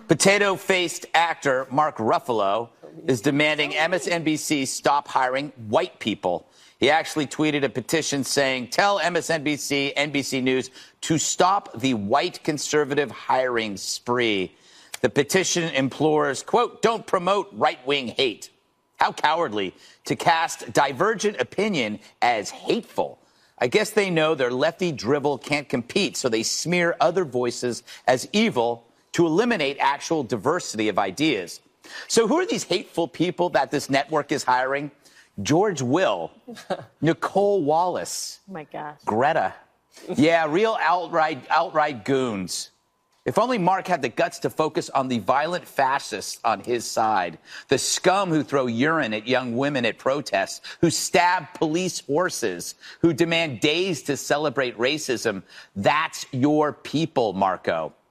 Potato-faced actor Mark Ruffalo is demanding MSNBC stop hiring white people. He actually tweeted a petition saying, tell MSNBC, NBC News to stop the white conservative hiring spree. The petition implores, quote, don't promote right-wing hate. How cowardly to cast divergent opinion as hateful. I guess they know their lefty drivel can't compete, so they smear other voices as evil to eliminate actual diversity of ideas. So who are these hateful people that this network is hiring? George Will, Nicole Wallace. Oh, my gosh. Greta. Yeah, real outright goons. If only Mark had the guts to focus on the violent fascists on his side, the scum who throw urine at young women at protests, who stab police horses, who demand days to celebrate racism. That's your people, Marco.